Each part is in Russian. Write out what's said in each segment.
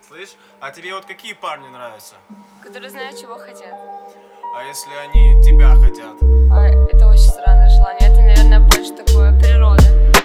Слышь, а тебе вот какие парни нравятся? Которые знают, чего хотят. А если они тебя хотят? Это очень странное желание. Это, наверное, больше такое природа.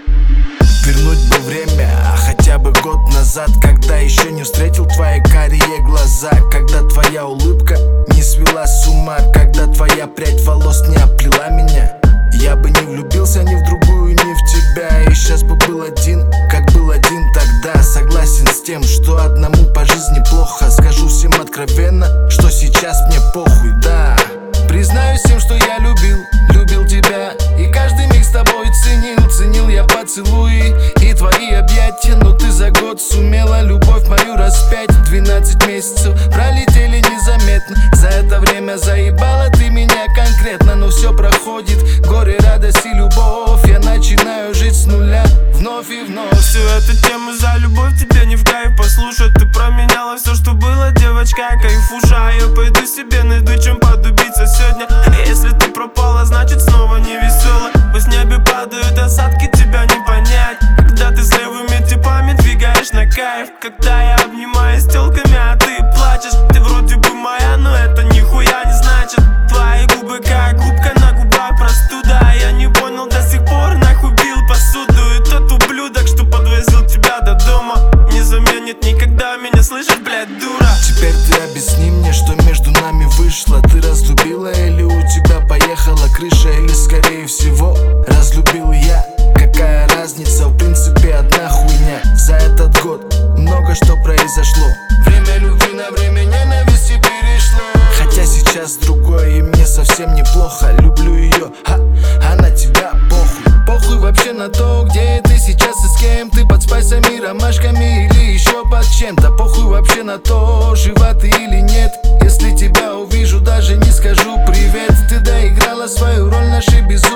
Вернуть бы время, хотя бы год назад, когда еще не встретил твои карие глаза, когда твоя улыбка не свела с ума, когда твоя прядь волос не оплела меня. Я бы не влюбился ни в другую, ни в тебя, и сейчас бы был один, как был один тогда. Согласен с тем, что одному по жизни плохо. Скажу всем откровенно, что сейчас мне похуй, да. Признаюсь всем, что я любил тебя, и каждый миг с тобой ценил я поцелуи и твои объятия. Но ты за год сумела любовь мою распять. 12 месяцев пролетели незаметно. За это время заебала ты меня конкретно. Но все проходит, горе, радость и любовь. Я начинаю жить с нуля вновь и вновь. Всю эту тему за любовь тебе не в кайф послушать. Ты променяла все, что было, девочка, кайфушаю. Пойду себе найду чем подубиться сегодня. Если ты пропала, значит снова не весело. Пусть в небе падают осадки, тебя не понять. Когда ты с левыми типами двигаешь на кайф. Когда я обнимаюсь с телками, а ты плачешь. Ты вроде бы моя, но это нихуя не значит. Твои губы как губка на губах простуда. Я не понял до сих пор, нахуй бил посуду. И тот ублюдок, что подвозил тебя до дома, не заменит никогда меня, слышишь, блядь, дура. Теперь ты объясни мне, что между нами вышло. Ты разлюбила или у тебя поехала крыша? Или скорее всего разлюбил я? Какая разница, в принципе одна хуйня. За этот год много что произошло. Время любви на время ненависти перешло. Хотя сейчас другое, и мне совсем неплохо. Люблю ее, а на тебя похуй. Похуй вообще на то, где ты сейчас и с кем. Ты под спайсами, ромашками или еще под чем-то. Похуй вообще на то, жива ты или нет. Если тебя увижу, даже не скажу привет. Ты доиграла свою роль, нашей безумие.